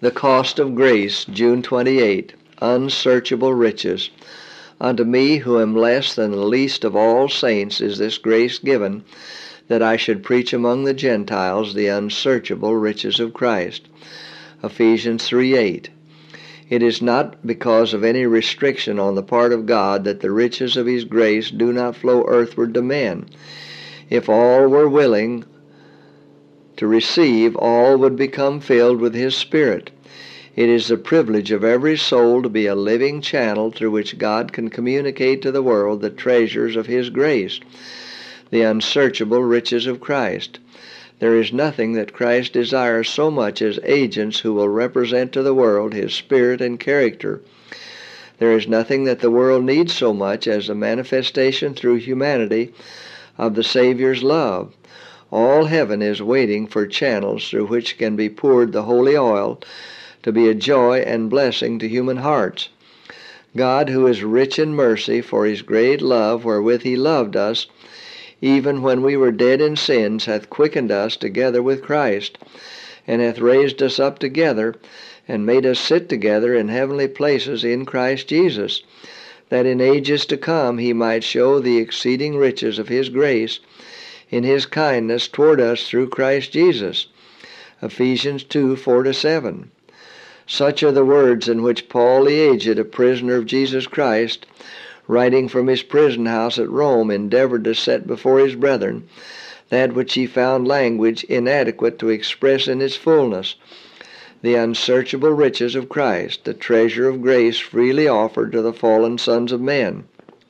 The cost of grace, June 28. Unsearchable riches. Unto me, who am less than the least of all saints, is this grace given, that I should preach among the Gentiles the unsearchable riches of Christ. Ephesians 3:8. It is not because of any restriction on the part of God that the riches of His grace do not flow earthward to men. If all were willing to receive, all would become filled with His Spirit. It is the privilege of every soul to be a living channel through which God can communicate to the world the treasures of His grace, the unsearchable riches of Christ. There is nothing that Christ desires so much as agents who will represent to the world His Spirit and character. There is nothing that the world needs so much as a manifestation through humanity of the Savior's love. All heaven is waiting for channels through which can be poured the holy oil to be a joy and blessing to human hearts. God, who is rich in mercy, for His great love wherewith He loved us, even when we were dead in sins, hath quickened us together with Christ, and hath raised us up together, and made us sit together in heavenly places in Christ Jesus, that in ages to come He might show the exceeding riches of His grace in His kindness toward us through Christ Jesus. Ephesians 2:4-7. Such are the words in which Paul the aged, a prisoner of Jesus Christ, writing from his prison house at Rome, endeavored to set before his brethren that which he found language inadequate to express in its fullness, the unsearchable riches of Christ, the treasure of grace freely offered to the fallen sons of men.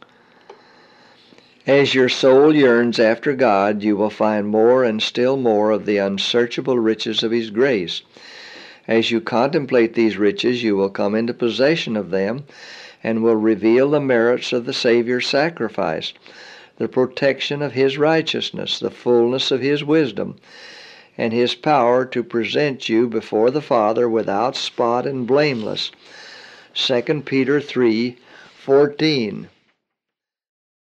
As your soul yearns after God, you will find more and still more of the unsearchable riches of His grace. As you contemplate these riches, you will come into possession of them and will reveal the merits of the Savior's sacrifice, the protection of His righteousness, the fullness of His wisdom, and His power to present you before the Father without spot and blameless. 2 Peter 3:14.